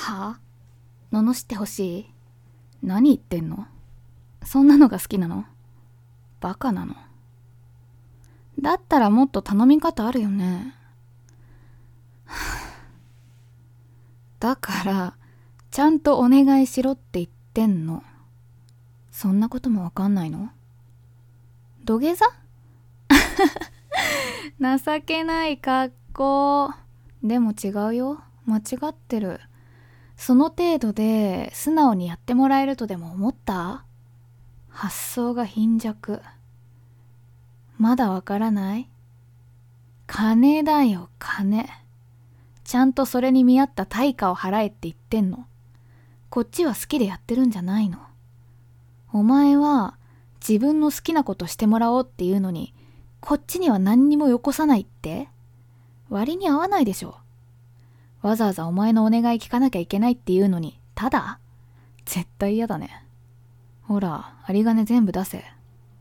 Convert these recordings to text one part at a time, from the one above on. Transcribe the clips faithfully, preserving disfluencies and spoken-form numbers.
は？罵ってほしい？何言ってんの？そんなのが好きなの？バカなの？だったらもっと頼み方あるよね。だからちゃんとお願いしろって言ってんの。そんなこともわかんないの？土下座？情けない格好。でも違うよ。間違ってる。その程度で素直にやってもらえるとでも思った？発想が貧弱。まだわからない？金だよ、金。ちゃんとそれに見合った対価を払えって言ってんの。こっちは好きでやってるんじゃないの。お前は自分の好きなことしてもらおうっていうのに、こっちには何にもよこさないって？割に合わないでしょ。わざわざお前のお願い聞かなきゃいけないっていうのに、ただ？絶対嫌だね。ほら、有り金全部出せ。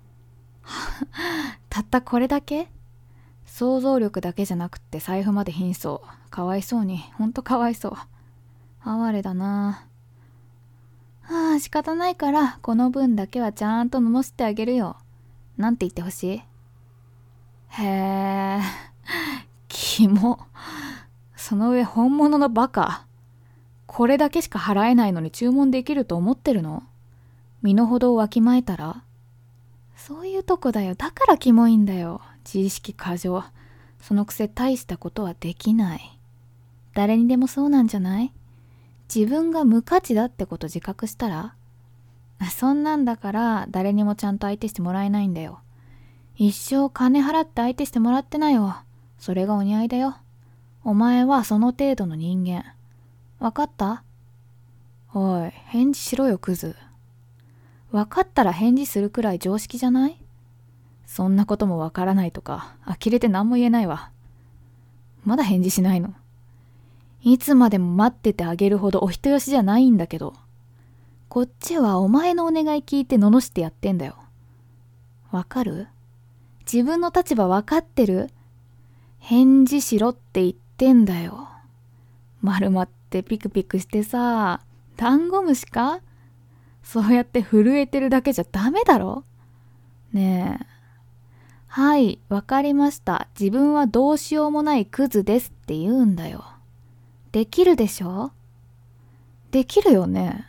たったこれだけ？想像力だけじゃなくって財布まで貧相。かわいそうに、ほんとかわいそう。哀れだな。はあ、仕方ないからこの分だけはちゃんと罵ってあげるよ。なんて言ってほしい？へえ、キモ。その上本物のバカ。これだけしか払えないのに注文できると思ってるの？身の程をわきまえたら？そういうとこだよ。だからキモいんだよ。自意識過剰。そのくせ大したことはできない。誰にでもそうなんじゃない？自分が無価値だってこと自覚したら？そんなんだから誰にもちゃんと相手してもらえないんだよ。一生金払って相手してもらってないよ。それがお似合いだよ。お前はその程度の人間。わかった？おい、返事しろよクズ。わかったら返事するくらい常識じゃない？そんなこともわからないとか呆れて何も言えないわ。まだ返事しないの？いつまでも待っててあげるほどお人よしじゃないんだけど。こっちはお前のお願い聞いて罵してやってんだよ。わかる？自分の立場わかってる？返事しろって言ってんだよ。丸まってピクピクしてさ、ダンゴムシか？そうやって震えてるだけじゃダメだろ？ねえ。はい、わかりました。自分はどうしようもないクズですって言うんだよ。できるでしょ？できるよね。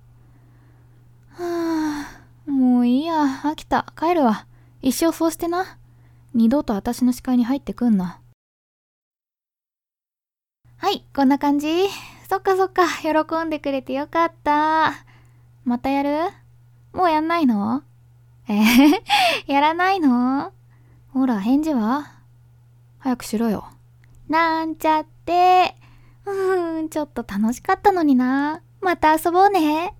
はあ、もういいや、飽きた。帰るわ。一生そうしてな。二度と私の視界に入ってくんな。はい、こんな感じ？そっかそっか、喜んでくれてよかった。またやる？もうやんないの？えー、やらないの？ほら、返事は？早くしろよ。なんちゃって。うーん、ちょっと楽しかったのにな。また遊ぼうね。